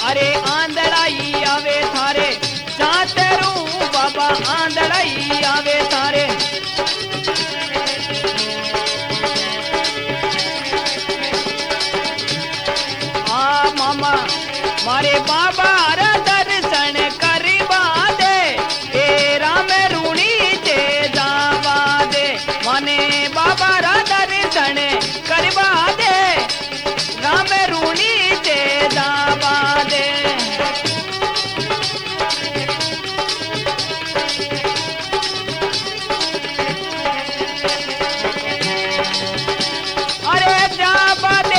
अरे आंधड़ाई आवे थारे जाते रू बाबा आंधड़ाई आवे थारे आ मामा मारे बाबा रा दर्शन करवा दे ए राम रूणी ते जावा दे मने बाबा रा दर्शन करवा दे राम रूणी ते जावा दे अरे जावा दे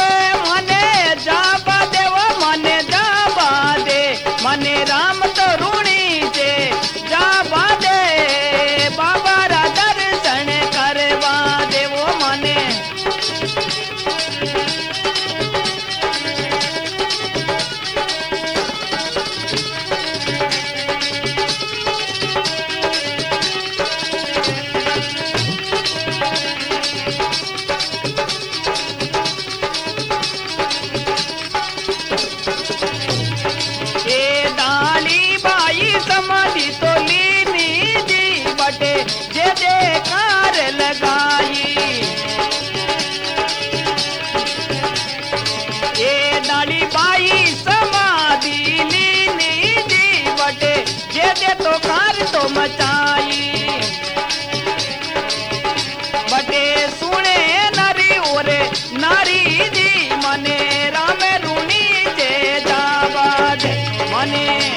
वो मने जावा दे मने राम तो रूणी ते जावा दे बाबा रा दर्शन करवा दे वो मने समाधि तो लीनी जी बटे जे कार लगाई ये डाली बाई समाधि लीनी जी बटे जे तो कार तो मचाई बटे सुने नारी ओरे नारी जी मने राम रूणी जे जावा दे मने